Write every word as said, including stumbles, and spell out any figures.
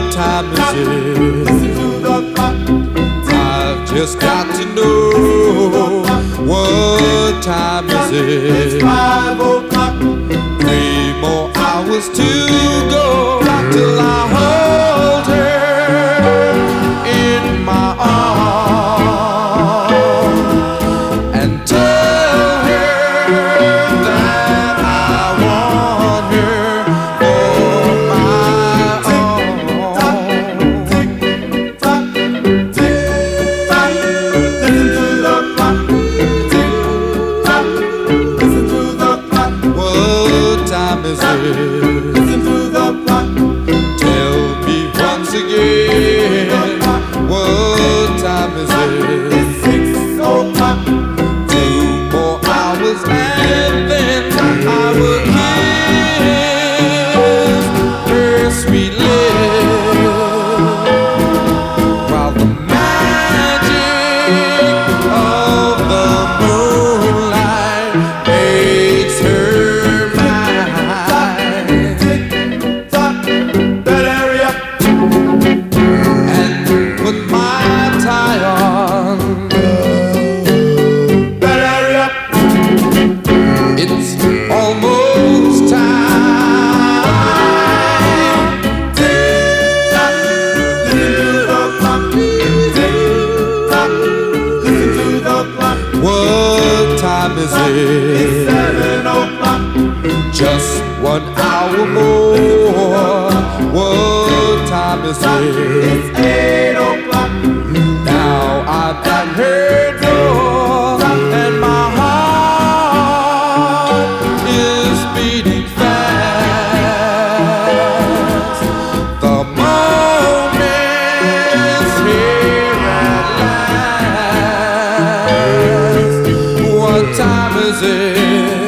time is it? Listen to the clock. I've just got to know what time is It's it? five o'clock. Three more hours to go till I hold her in my arms and tell her that I want her for my own. Tick tock, tick tock. Listen to the clock. Tick tock. Listen to the clock. What time is it? Listen to the clock. Tell me once again, what time is it? It's six o'clock. Two more hours and then I will kiss her sweet lips while the magic of the moonlight makes her mine. Tick tock. Better hurry up. And put my tie on. Better hurry up. It's almost time. Tick tock. Listen to the clock. Tick tock. Listen to the clock. What time is It's it? seven o'clock. Just one hour more. What time is it? It's eight o'clock. Now I'm at her door and my heart is beating fast. The moment's here at last. What time is it?